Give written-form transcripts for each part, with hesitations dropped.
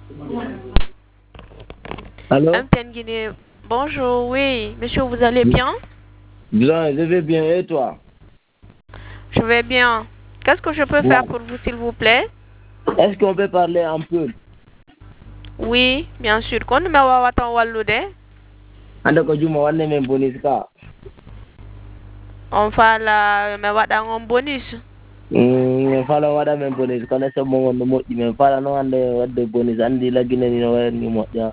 Allô? MTN Guinée. Bonjour, oui. Monsieur, vous allez bien? Bien, je vais bien. Et toi? Je vais bien. Qu'est-ce que je peux faire pour vous, s'il vous plaît? Est-ce qu'on peut parler un peu? Oui, bien sûr. Quand me wawatan wallude, Ande ko juma wanne men bonus ka. on fala me waɗan on bonus. Men fala waɗa men bonus kono so mo wonno moƴƴi men fala no ande wadde bonus andi laggine ni no wayni moƴƴa.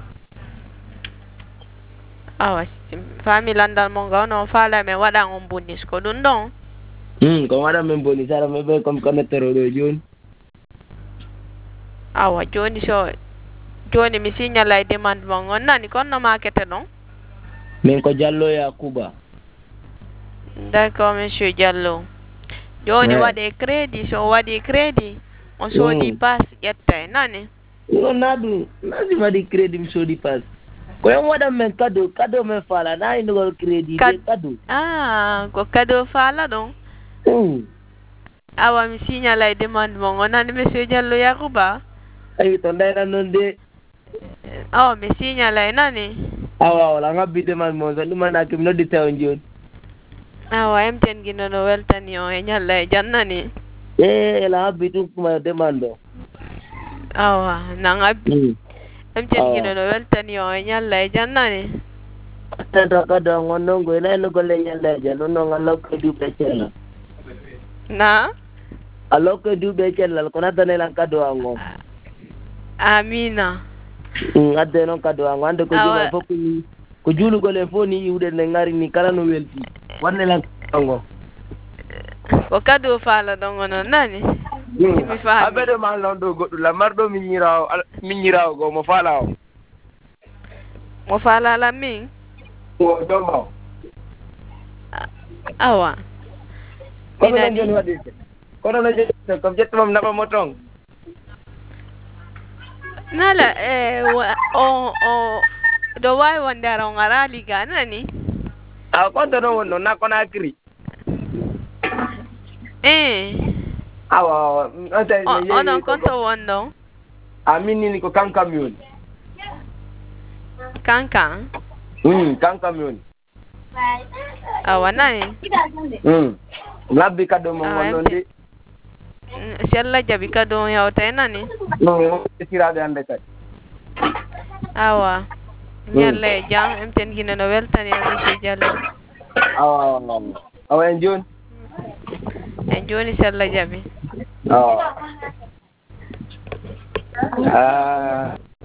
Awa, fami landal mo nga on fala me waɗan on bonus ko ɗum ɗon. Ko waɗa men bonus ara me ɓe comme connecteur ɗo joni. Awa, joni mi signala e demande mon on nani konno makete ɗon. Min ko Diallo Yakuba. D'accord, monsieur Diallo. Joni waɗe crédit, so waɗi crédit on soodi pass ƴetta nani. Non naɗum nasi waɗi crédit mi soodi pass. Ko yan waɗan men cadeau men fala na indogol crédit de cadeau. Ko cadeau fala ɗon. Awa mi signala e demande mon on nani monsieur Diallo Yakuba. Ayi to ndayna non de. Oh, mi signala e nani. Awa wala ngabbi demande mon so ɗum manaki mi noddi taw joni. Awa MTN Guinée no weltani o e ñalla e jannani. La habbi tum kuma demande o. Awa nan abbi. MTN Guinée no weltani o e ñalla e jannani. Tata kada ngono ngo ina no golle ñalla e janno no ngalo ko duɓe cellal. Na? Alo ko duɓe cellal ko natane lan kado ango. Amina. Adde non kado ango ande ko juma fo ko julu gole fo ni iwde ne ngari ni kala no welti. Wanne lan ango. Ko kado fala ɗon onon nani. Mi faami. Aɓeɗo ma non ɗo goɗɗo lamarɗo min ñirawo go mo faala o. Mo faala lam min? O domma o. Awa. Kono non joni waɗirte. Kono non joni ko jettumam naɓa mo ton. Nala ɗo wawi wonde ara on ara liga nani. A konto ɗo wonno na Conakry. Awa onon konto wonɗon. Amin ni ko kankam yoni. Kankan? Kankam yoni. Awa nani. Labbi kado mo wonnon de. Si Allah jaɓi kado on yawta e nani. Non siraɓe hande kadi. Awa ñalla e jam MTN Guinée no weltani o monsieur Diallo. Awa en joni. En joni si Allah jaɓi.